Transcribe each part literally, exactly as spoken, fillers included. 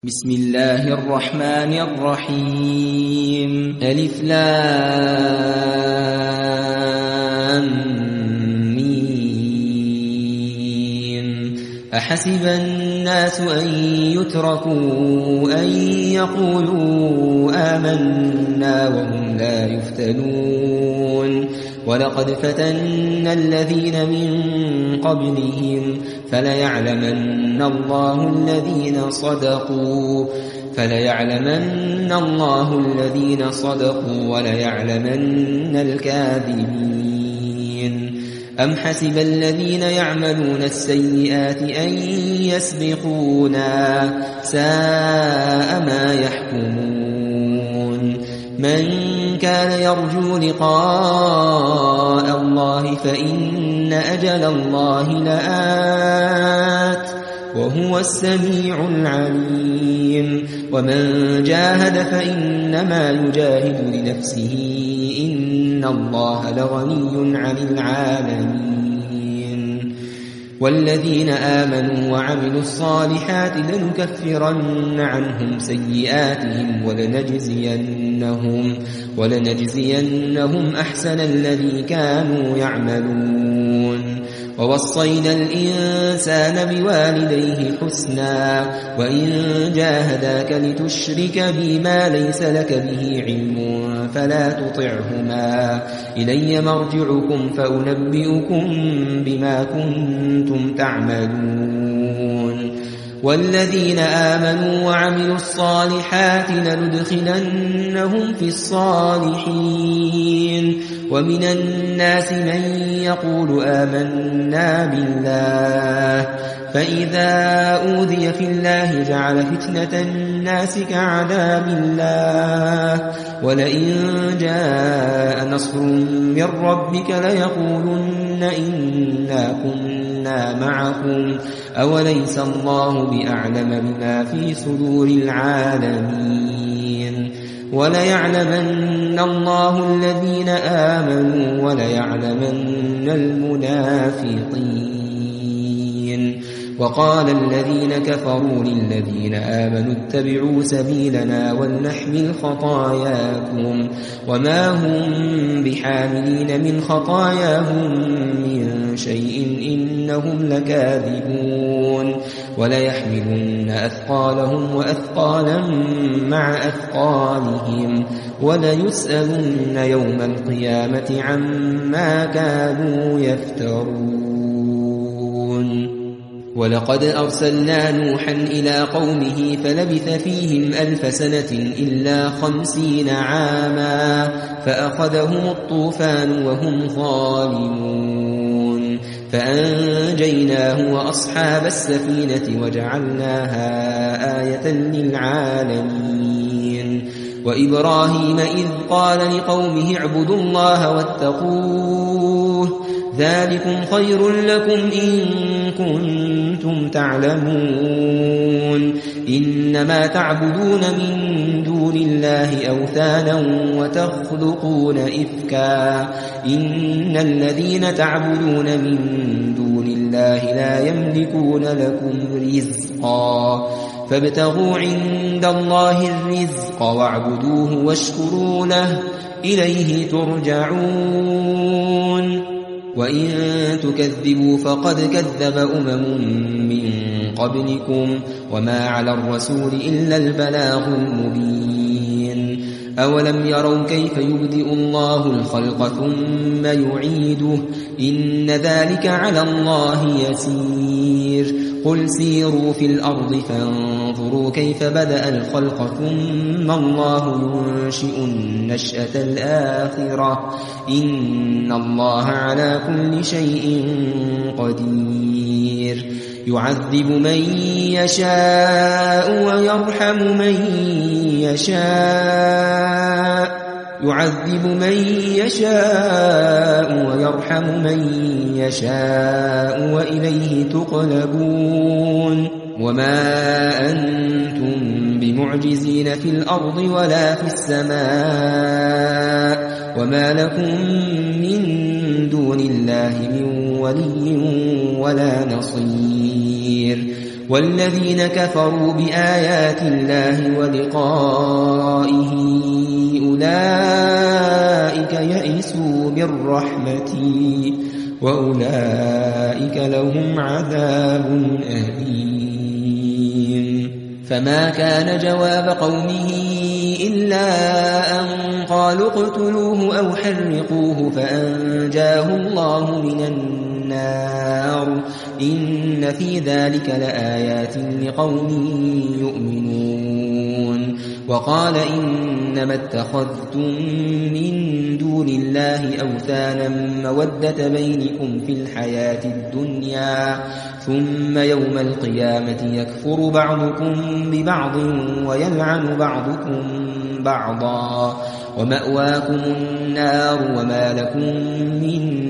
بسم الله الرحمن الرحيم ألف لام ميم أحسب الناس أن يتركوا أن يقولوا آمنا وهم لا يفتنون ولقد فتنا الذين من قبلهم فليعلمن الله الذين صدقوا فليعلمن الله الذين صدقوا وليعلمن الكاذبين أم حسب الذين يعملون السيئات أن يسبقونا ساء ما يحكمون من كان يرجو لقاء الله فإن أجل الله لآت وهو السميع العليم ومن جاهد فإنما يجاهد لنفسه إن الله لغني عن العالمين والذين آمنوا وعملوا الصالحات لنكفرن عنهم سيئاتهم ولنجزينهم ولنجزينهم أحسن الذي كانوا يعملون ووصينا الإنسان بوالديه حسنا وإن جاهداك لتشرك بي ما ليس لك به علم فلا تطعهما إلي مرجعكم فأنبئكم بما كنتم تعملون والذين آمنوا وعملوا الصالحات لندخلنهم في الصالحين ومن الناس من يقول آمنا بالله فإذا أوذي في الله جعل فتنة الناس كعذاب الله ولئن جاء نصر من ربك ليقولن إنا كنا معكم أوليس الله بأعلم بما في صدور العالمين وليعلمن الله الذين آمنوا وليعلمن المنافقين وقال الذين كفروا للذين آمنوا اتبعوا سبيلنا ولنحمل خطاياكم وما هم بحاملين من خطاياهم من شيء إنهم لكاذبون وليحملن أثقالهم وأثقالا مع أثقالهم وليسألن يوم القيامة عما كانوا يفترون ولقد أرسلنا نوحا إلى قومه فلبث فيهم ألف سنة إلا خمسين عاما فأخذهم الطوفان وهم ظالمون فأنجيناه وأصحاب السفينة وجعلناها آية للعالمين وإبراهيم إذ قال لقومه اعبدوا الله واتقوه ذلكم خير لكم إن كنتم تعلمون إنما تعبدون من دون الله أوثانا وتخلقون إفكا إن الذين تعبدون من دون الله لا يملكون لكم رزقا فابتغوا عند الله الرزق واعبدوه واشكروا له إليه ترجعون وإن تكذبوا فقد كذب أمم من قبلكم وما على الرسول إلا البلاغ المبين أولم يروا كيف يبدئ الله الخلق ثم يعيده إن ذلك على الله يسير قل سيروا في الأرض فانظروا كيف بدأ الخلق ثم الله ينشئ النشأة الآخرة إن الله على كل شيء قدير يعذب من يشاء ويرحم من يشاء يعذب من يشاء ويرحم من يشاء وإليه تقلبون وما أنتم بمعجزين في الأرض ولا في السماء وما لكم من دون الله من ولي ولا نصير والذين كفروا بآيات الله ولقائه أولئك يئسوا من رحمتي وأولئك لهم عذاب أليم. فما كان جواب قومه إلا أن قالوا اقتلوه أو حرقوه فأنجاه الله من النار إن في ذلك لآيات لقوم يؤمنون. وقال إنما اتخذتم من دون الله أوثانا مودة بينكم في الحياة الدنيا ثم يوم القيامة يكفر بعضكم ببعض ويلعن بعضكم بعضا ومأواكم النار وما لكم من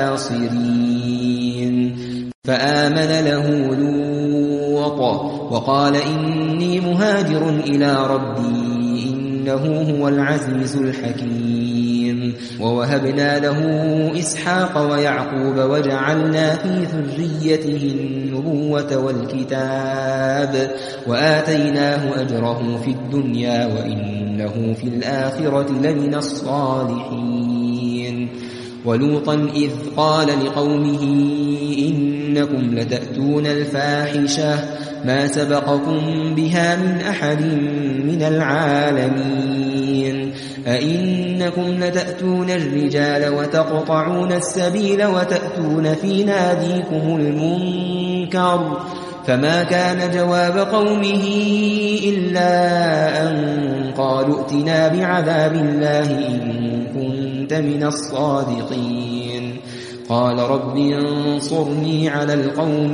ناصرين. فآمن له لوط وقال إني مهاجر إلى ربي إنه هو العزيز الحكيم. ووهبنا له إسحاق ويعقوب وجعلنا في ذريته النبوة والكتاب وآتيناه أجره في الدنيا وإنه في الآخرة لمن الصالحين. ولوطا إذ قال لقومه إنكم لتأتون الفاحشة ما سبقكم بها من أحد من العالمين أئنكم لتأتون الرجال وتقطعون السبيل وتأتون في ناديكم المنكر. فما كان جواب قومه إلا أن قالوا ائتنا بعذاب الله إن كنت من الصادقين. قال رب انصرني على القوم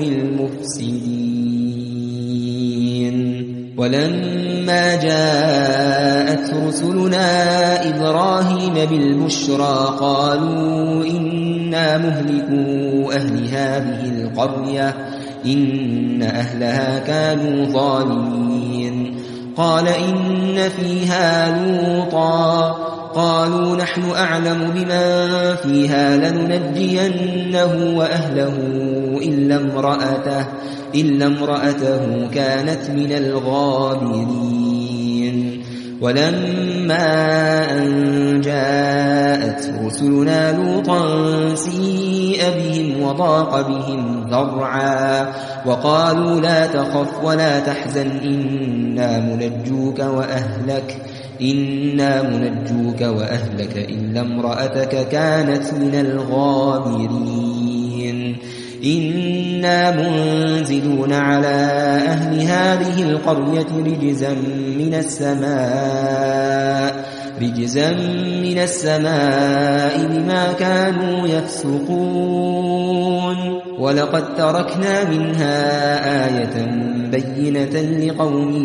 المفسدين. ولما جاءت رسلنا إبراهيم بالبشرى قالوا إنا مهلكو أهل هذه القرية إن أهلها كانوا ظالمين. قال إن فيها لوطا قالوا نحن أعلم بمن فيها لننجينه وأهله إلا امرأته, إلا امرأته كانت من الغابرين. ولما أن جاءت رسلنا لوطا سيء بهم وضاق بهم ذرعا وقالوا لا تخف ولا تحزن إنا منجوك وأهلك إنا منجوك وأهلك إلا امرأتك كانت من الغابرين. إنا منزلون على أهل هذه القرية رجزا من السماء رجزا من السماء بما كانوا يفسقون. ولقد تركنا منها آية بينة لقوم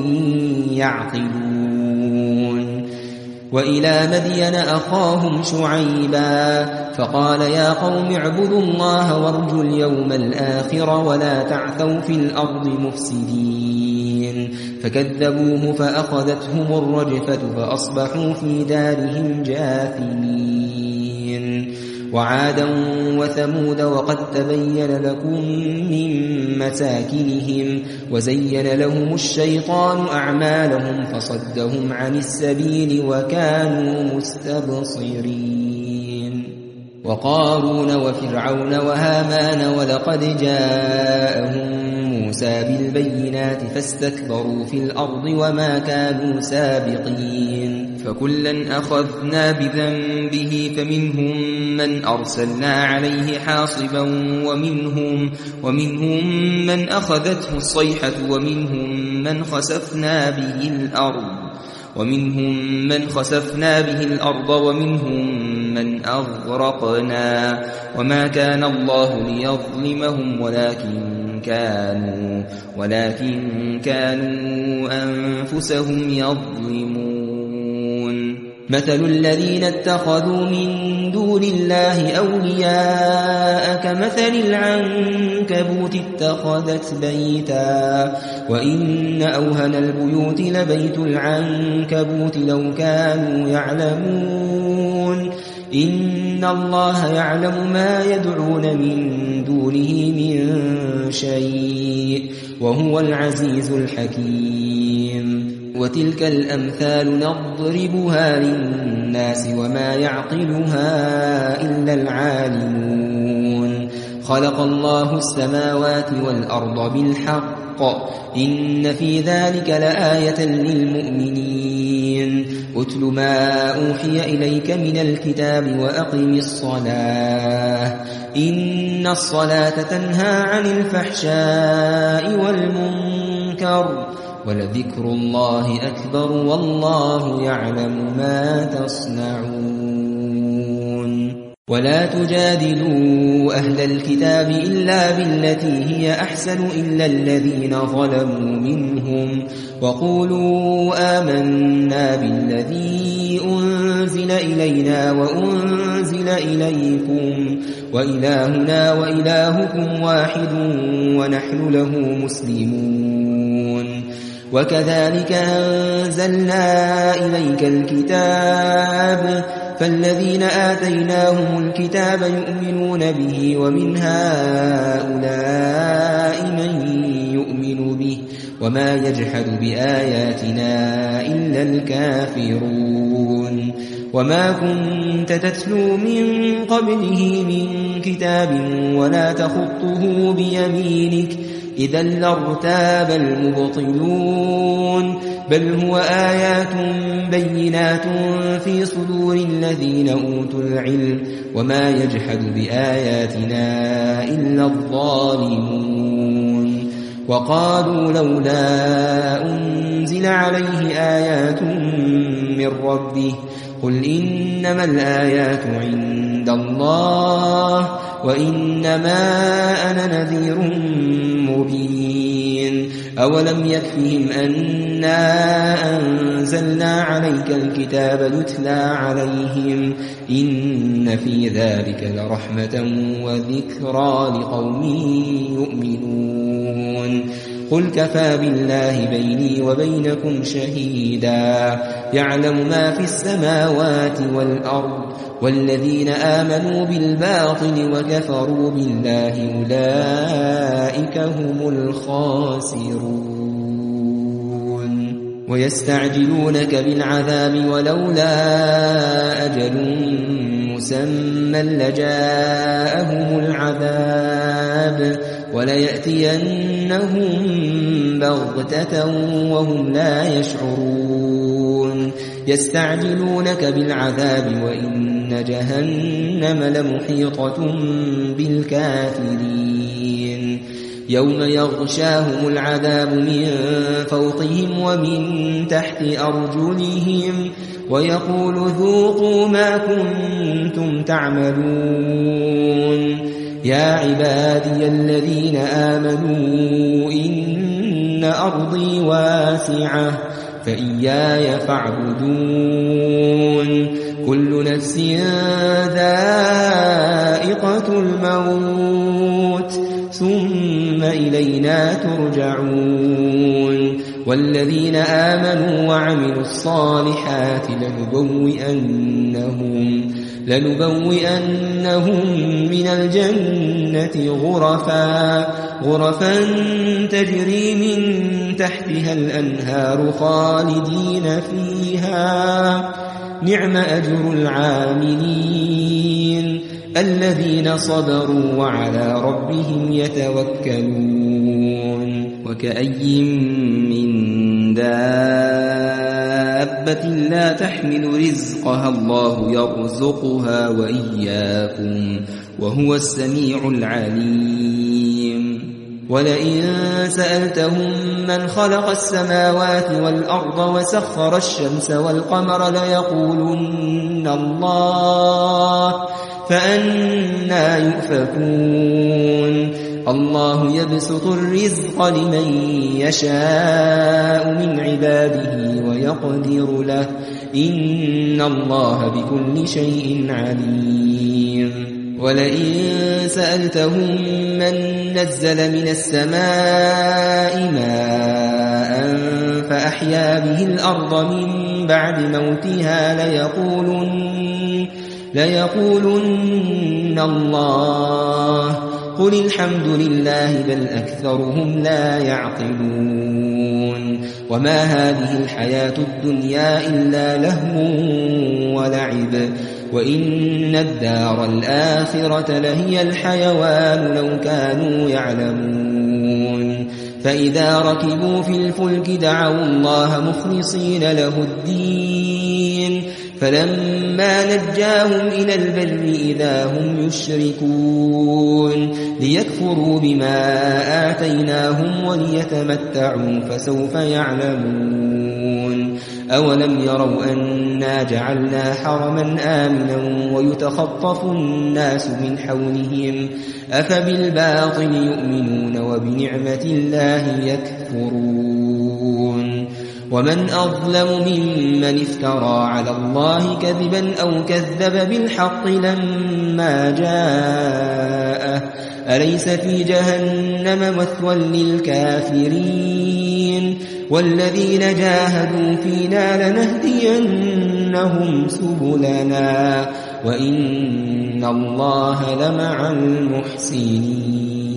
يعقلون. وإلى مدين أخاهم شعيبا فقال يا قوم اعبدوا الله وارجوا اليوم الآخر ولا تعثوا في الأرض مفسدين. فكذبوه فأخذتهم الرجفة فأصبحوا في دارهم جاثمين. وعادا وثمود وقد تبين لكم من مساكنهم وزين لهم الشيطان أعمالهم فصدهم عن السبيل وكانوا مستبصرين. وقارون وفرعون وهامان ولقد جاءهم موسى بالبينات فاستكبروا في الأرض وما كانوا سابقين. فكلا أخذنا بذنبه فمنهم من أرسلنا عليه حاصبا ومنهم, ومنهم من أخذته الصيحة ومنهم من خسفنا به الأرض ومنهم من خسفنا به الأرض ومنهم من أغرقنا وما كان الله ليظلمهم ولكن كانوا ولكن كانوا أنفسهم يظلمون. مثل الذين اتخذوا من دون الله أولياء كمثل العنكبوت اتخذت بيتا وإن أوهن البيوت لبيت العنكبوت لو كانوا يعلمون. إن الله يعلم ما يدعون من دونه من شيء وهو العزيز الحكيم. وتلك الأمثال نضربها للناس وما يعقلها إلا العالمون. خلق الله السماوات والأرض بالحق إن في ذلك لآية للمؤمنين. أتل ما أوحي إليك من الكتاب وأقم الصلاة إن الصلاة تنهى عن الفحشاء والمنكر ولذكر الله أكبر والله يعلم ما تصنعون. ولا تجادلوا أهل الكتاب إلا بالتي هي أحسن إلا الذين ظلموا منهم وقولوا آمنا بالذي أنزل إلينا وأنزل إليكم وإلهنا وإلهكم واحد ونحن له مسلمون. وكذلك أنزلنا إليك الكتاب فالذين آتيناهم الكتاب يؤمنون به ومن هؤلاء من يؤمن به وما يجحد بآياتنا إلا الكافرون. وما كنت تتلو من قبله من كتاب ولا تخطه بيمينك إذا لارتاب المبطلون بل هو آيات بينات في صدور الذين أوتوا العلم وما يجحد بآياتنا إلا الظالمون. وقالوا لولا أنزل عليه آيات من ربه قل إنما الآيات عند الله وإنما أنا نذير مبين. أولم يكفهم أنا أنزلنا عليك الكتاب يتلى عليهم إن في ذلك لرحمة وذكرى لقوم يؤمنون. قل كفى بالله بيني وبينكم شهيدا يعلم ما في السماوات والأرض والذين آمنوا بالباطل وكفروا بالله أولئك هم الخاسرون. ويستعجلونك بالعذاب ولولا أجل مسمى لجاءهم العذاب وليأتينهم بغتة وهم لا يشعرون. يستعجلونك بالعذاب وإن جهنم لمحيطة بالكافرين. يوم يغشاهم العذاب من فوقهم ومن تحت أرجلهم ويقول ذوقوا ما كنتم تعملون. يا عبادي الذين آمنوا إن أرضي واسعة فإياي فاعبدون. كل نفس ذائقة الموت ثم إلينا ترجعون. والذين آمنوا وعملوا الصالحات لنبوئنهم لنبوئنهم من الجنة غرفا غرفا تجري من تحتها الأنهار خالدين فيها نعم أجر العاملين الذين صبروا وعلى ربهم يتوكلون. وكأي من دابة لا تحمل رزقها الله يرزقها وإياكم وهو السميع العليم. ولئن سألتهم من خلق السماوات والأرض وسخر الشمس والقمر ليقولن الله فأنى يؤفكون. الله يبسط الرزق لمن يشاء من عباده ويقدر له إن الله بكل شيء عليم. ولئن سألتهم من نزل من السماء ماء فأحيا به الأرض من بعد موتها ليقولن, ليقولن الله قل الحمد لله بل أكثرهم لا يعقلون وما هذه الحياة الدنيا إلا لهو ولعب وإن الدار الآخرة لهي الحيوان لو كانوا يعلمون فإذا ركبوا في الفلك دعوا الله مخلصين له الدين فلما نجاهم إلى البر إذا هم يشركون ليكفروا بما آتيناهم وليتمتعوا فسوف يعلمون أولم يروا أنا جعلنا حرما آمنا ويتخطف الناس من حولهم أفبالباطل يؤمنون وبنعمة الله يكفرون ومن أظلم ممن افترى على الله كذبا أو كذب بالحق لما جاءه أليس في جهنم مثوى للكافرين والذين جاهدوا فينا لنهدينهم سبلنا وإن الله لمع المحسنين